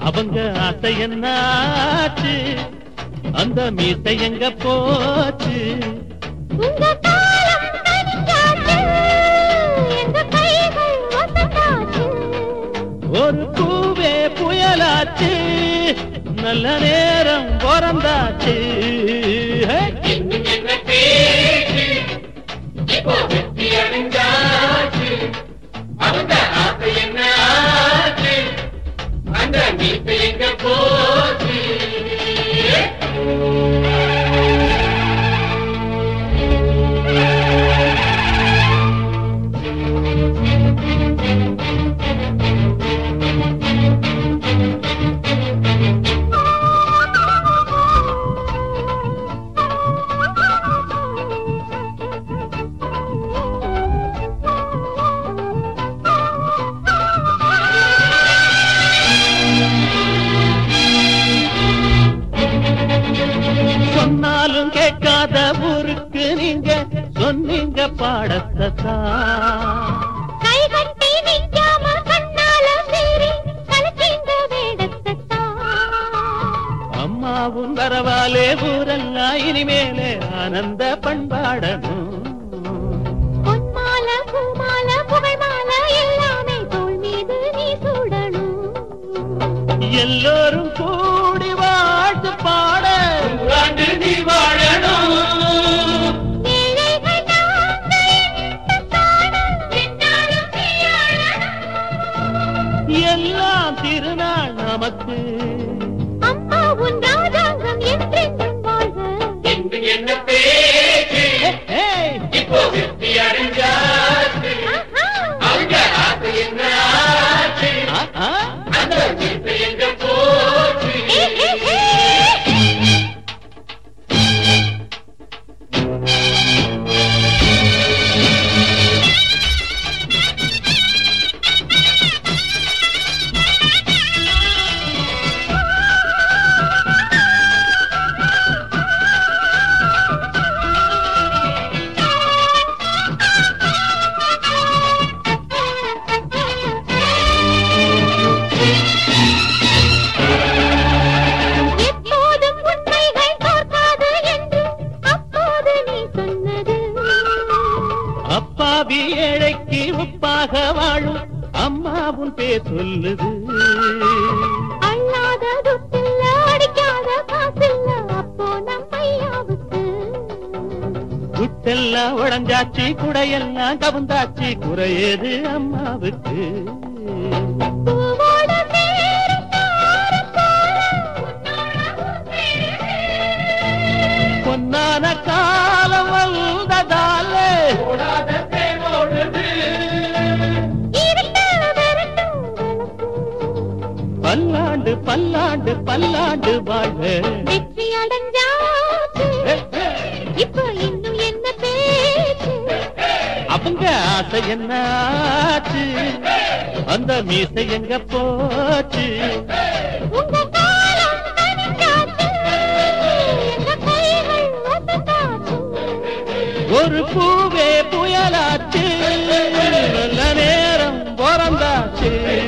அவங்க ஆசை என்னாச்சு, அந்த மீசை எங்க போச்சு? உங்க காலம் கனிஞ்சாச்சு, எங்க கைகள் வசந்தாச்சு. ஒரு பூவே புயலாச்சு, நல்ல நேரம் பிறந்தாச்சு. என்ன பேச்சு இப்போ வெற்றி அடைஞ்சாச்சு. அவங்க ஆசை என்ன ஆச்சு, அந்த மீசை எங்க போச்சு? சொன்னாலும் கேட்காத ஊருக்கு நீங்க சொன்னீங்க பாடத்தா. கை கட்டி நிக்காம கண்ணால சீறி கலக்கின்ற வேடத்தான். அம்மாவும் வரவாலே ஊரெல்லாம் இனிமேலே ஆனந்த பண்பாடணும். பொன்மால பூமால புகைமால எல்லாமே தோள் மீது நீ சூடணும். எல்லோரும் கூடி வாழ்த்து பாட ஆண்டு நீ வாழணும். ஏழைகள் நாங்க என்ன காண என்னாலும் நீ ஆளணும். எல்லாம் திருநாள் நமக்கு. அம்மா உன் ராஜாங்கம் என்றென்றும் வாழ்க. என்று என்ன பேச்சு இப்போ வெற்றி அடைஞ்சாச்சு. ஆஹா. அவங்க ஆசை என்ன ஆச்சு, அந்த மீசை எங்க போச்சு? ஏ, ஏ, ஏ. எப்போதும் உண்மைகள் தோற்காது என்று அப்போது நீ சொன்னது. அப்பாவி ஏழைக்கு உப்பாக வாழும் அம்மாவும் பேர் சொல்லுது. அள்ளாத துட்டில்ல அடிக்காத காசில்ல அப்போ நம் ஐயாவுக்கு. குட்டெல்லாம் உடஞ்சாச்சு, குடையெல்லாம் கவுந்தாச்சு, குறையது அம்மாவுக்கு. பூவோட சேரும் தாரம் போல உன்னோட சேரும். பொன்னான காலம் வந்ததாலே ஓடாத தேனோடுது. இருட்டு விரட்டும் விளக்கு. பல்லாண்டு பல்லாண்டு பல்லாண்டு வாழ்க. வெற்றி அடைஞ்சாச்சு, இப்போ இன்னும் என்ன பேச்சு? அவங்க ஆசை என்னாச்சு, அந்த மீசை எங்க போச்சு? உங்க காலம் கனிஞ்சாச்சு, எங்க கைகள் வசந்தாச்சு. ஒரு பூவே புயலாச்சு, நல்ல நேரம் பிறந்தாச்சு.